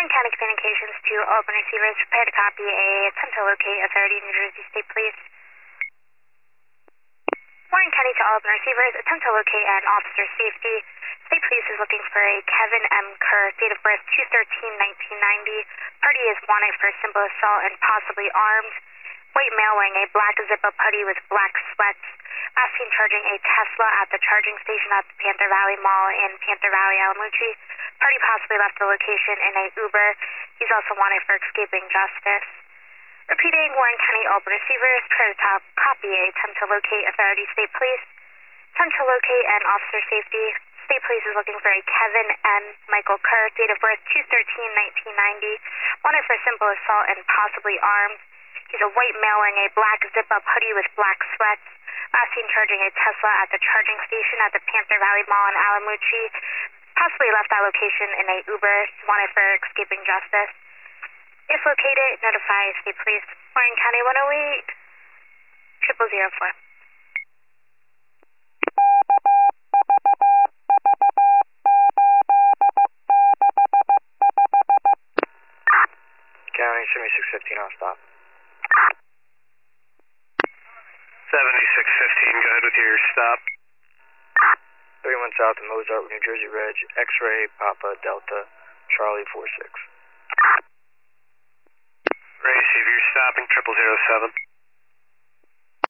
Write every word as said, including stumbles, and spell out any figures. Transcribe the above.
Warren County Communications to all open receivers. Prepare to copy a attempt to locate authority New Jersey State Police. Warren County to all open receivers. Attempt to locate an officer safety. State Police is looking for a Kevin M. Kerr, date of birth two thirteen nineteen ninety. Party is wanted for simple assault and possibly armed. White male wearing a black zip-up hoodie with black sweats. Last seen charging a Tesla at the charging station at the Panther Valley Mall in Panther Valley, Alamucci. Party possibly left the location in a Uber. He's also wanted for escaping justice. Repeating, Warren County open receivers. Prepare to top copy a attempt to locate authority State Police. Attempt to locate an officer safety. State Police is looking for a Kevin N. Michael Kerr, date of birth two thirteen nineteen ninety. Wanted for simple assault and possibly armed. He's a white male wearing a black zip-up hoodie with black sweats. Last seen charging a Tesla at the charging station at the Panther Valley Mall in Alamucci. Possibly left that location in a Uber. He's wanted for escaping justice. If located, notify State Police. Warren County one oh eight, triple zero four. County seventy-six fifteen on stop. seventy-six fifteen, go ahead with your stop. thirty-one South of Mozart, New Jersey Reg, X-ray, Papa, Delta, Charlie four six. Ray, see if you're stopping, triple zero seven.